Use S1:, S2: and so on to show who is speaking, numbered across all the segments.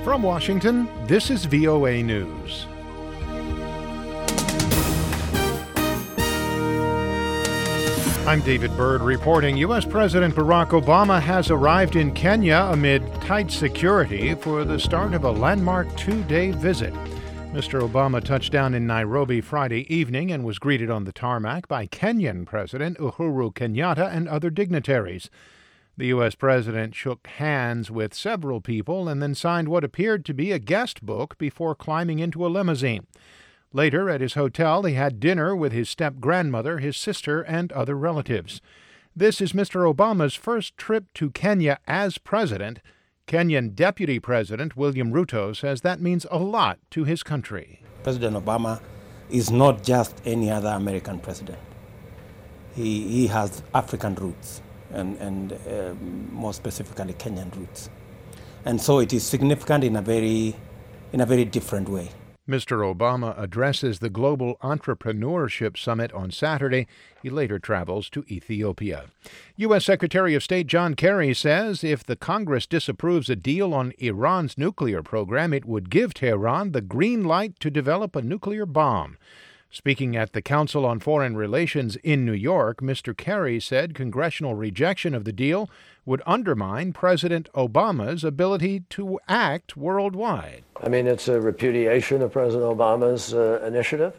S1: From Washington, this is VOA News. I'm David Byrd reporting. U.S. President Barack Obama has arrived in Kenya amid tight security for the start of a landmark two-day visit. Mr. Obama touched down in Nairobi Friday evening and was greeted on the tarmac by Kenyan President Uhuru Kenyatta and other dignitaries. The U.S. president shook hands with several people and then signed what appeared to be a guest book before climbing into a limousine. Later, at his hotel, he had dinner with his step-grandmother, his sister, and other relatives. This is Mr. Obama's first trip to Kenya as president. Kenyan Deputy President William Ruto says that means a lot to his country.
S2: President Obama is not just any other American president. He has African roots. And more specifically Kenyan roots. And so it is significant in a very different way.
S1: Mr. Obama addresses the Global Entrepreneurship Summit on Saturday. He later travels to Ethiopia. U.S. Secretary of State John Kerry says if the Congress disapproves a deal on Iran's nuclear program, it would give Tehran the green light to develop a nuclear bomb. Speaking at the Council on Foreign Relations in New York, Mr. Kerry said congressional rejection of the deal would undermine President Obama's ability to act worldwide.
S3: I mean, it's a repudiation of President Obama's initiative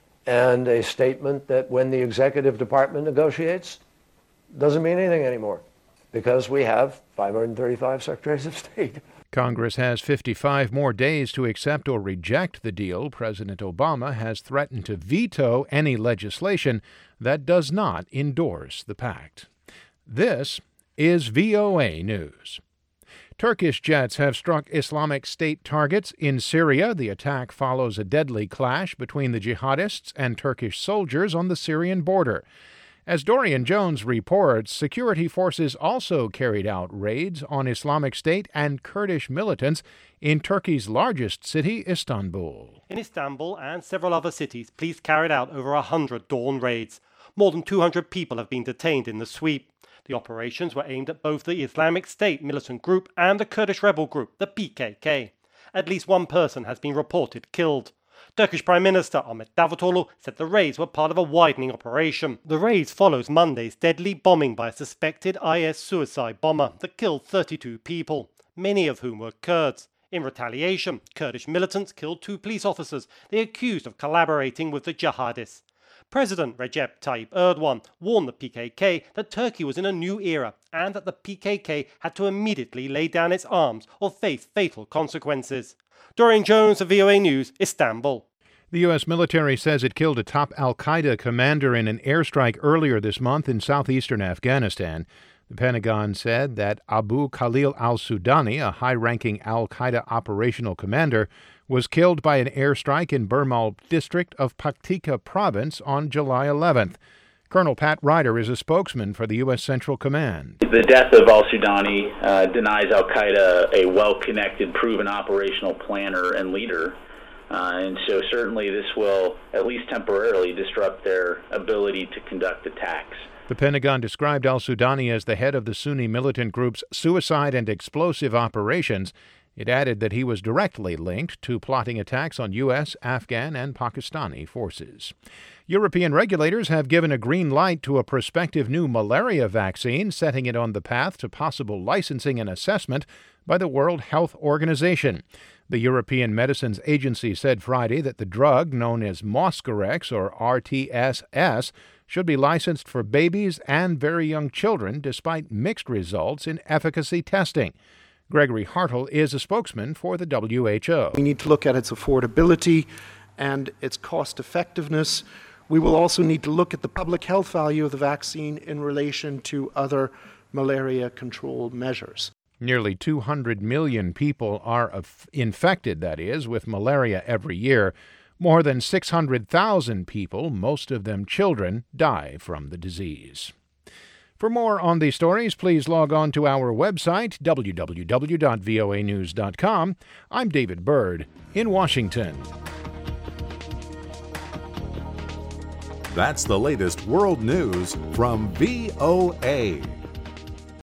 S3: and a statement that when the executive department negotiates, doesn't mean anything anymore because we have 535 secretaries of state.
S1: Congress has 55 more days to accept or reject the deal. President Obama has threatened to veto any legislation that does not endorse the pact. This is VOA News. Turkish jets have struck Islamic State targets in Syria. The attack follows a deadly clash between the jihadists and Turkish soldiers on the Syrian border. As Dorian Jones reports, security forces also carried out raids on Islamic State and Kurdish militants in Turkey's largest city, Istanbul.
S4: In Istanbul and several other cities, police carried out over 100 dawn raids. More than 200 people have been detained in the sweep. The operations were aimed at both the Islamic State militant group and the Kurdish rebel group, the PKK. At least one person has been reported killed. Turkish Prime Minister Ahmet Davutoglu said the raids were part of a widening operation. The raids follows Monday's deadly bombing by a suspected IS suicide bomber that killed 32 people, many of whom were Kurds. In retaliation, Kurdish militants killed 2 police officers they accused of collaborating with the jihadists. President Recep Tayyip Erdogan warned the PKK that Turkey was in a new era and that the PKK had to immediately lay down its arms or face fatal consequences. Dorian Jones of VOA News, Istanbul.
S1: The U.S. military says it killed a top al-Qaeda commander in an airstrike earlier this month in southeastern Afghanistan. The Pentagon said that Abu Khalil al-Sudani, a high-ranking al-Qaeda operational commander, was killed by an airstrike in Burmal district of Paktika province on July 11th. Colonel Pat Ryder is a spokesman for the U.S. Central Command.
S5: The death of al-Sudani denies al-Qaeda a well-connected, proven operational planner and leader. And so certainly this will, at least temporarily, disrupt their ability to conduct attacks.
S1: The Pentagon described al-Sudani as the head of the Sunni militant group's suicide and explosive operations. It added that he was directly linked to plotting attacks on U.S., Afghan, and Pakistani forces. European regulators have given a green light to a prospective new malaria vaccine, setting it on the path to possible licensing and assessment by the World Health Organization. The European Medicines Agency said Friday that the drug, known as Moscarex or RTSS, should be licensed for babies and very young children despite mixed results in efficacy testing. Gregory Hartle is a spokesman for the WHO.
S6: We need to look at its affordability and its cost effectiveness. We will also need to look at the public health value of the vaccine in relation to other malaria control measures.
S1: Nearly 200 million people are infected, that is, with malaria every year. More than 600,000 people, most of them children, die from the disease. For more on these stories, please log on to our website, www.voanews.com. I'm David Byrd in Washington.
S7: That's the latest world news from VOA.